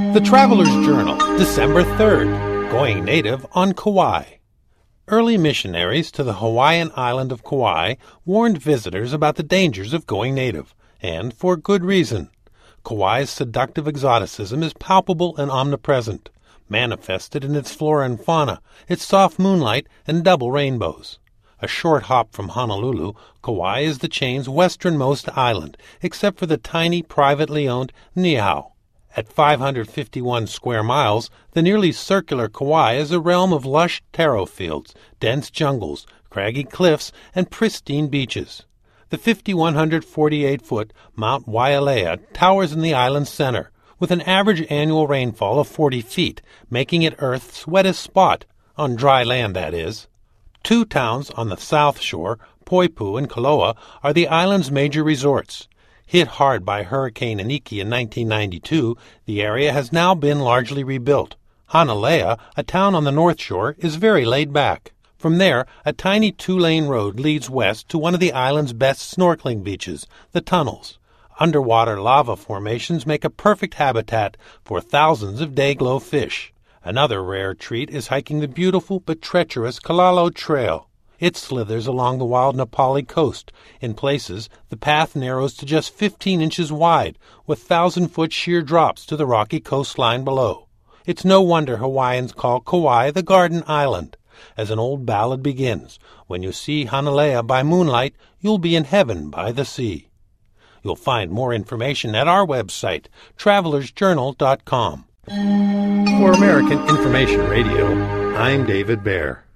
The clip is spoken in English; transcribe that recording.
The Traveler's Journal, December 3rd, Going Native on Kauai. Early missionaries to the Hawaiian island of Kauai warned visitors about the dangers of going native, and for good reason. Kauai's seductive exoticism is palpable and omnipresent, manifested in its flora and fauna, its soft moonlight, and double rainbows. A short hop from Honolulu, Kauai is the chain's westernmost island, except for the tiny, privately owned Niihau. At 551 square miles, the nearly circular Kauai is a realm of lush taro fields, dense jungles, craggy cliffs, and pristine beaches. The 5,148-foot Mount Wailea towers in the island's center, with an average annual rainfall of 40 feet, making it Earth's wettest spot, on dry land that is. Two towns on the south shore, Poipu and Koloa, are the island's major resorts. Hit hard by Hurricane Iniki in 1992, the area has now been largely rebuilt. Hanalea, a town on the north shore, is very laid back. From there, a tiny two-lane road leads west to one of the island's best snorkeling beaches, the Tunnels. Underwater lava formations make a perfect habitat for thousands of day-glow fish. Another rare treat is hiking the beautiful but treacherous Kalalo Trail. It slithers along the wild Nepali coast. In places, the path narrows to just 15 inches wide, with 1,000-foot sheer drops to the rocky coastline below. It's no wonder Hawaiians call Kauai the Garden Island. As an old ballad begins, when you see Hanalea by moonlight, you'll be in heaven by the sea. You'll find more information at our website, travelersjournal.com. For American Information Radio, I'm David Baer.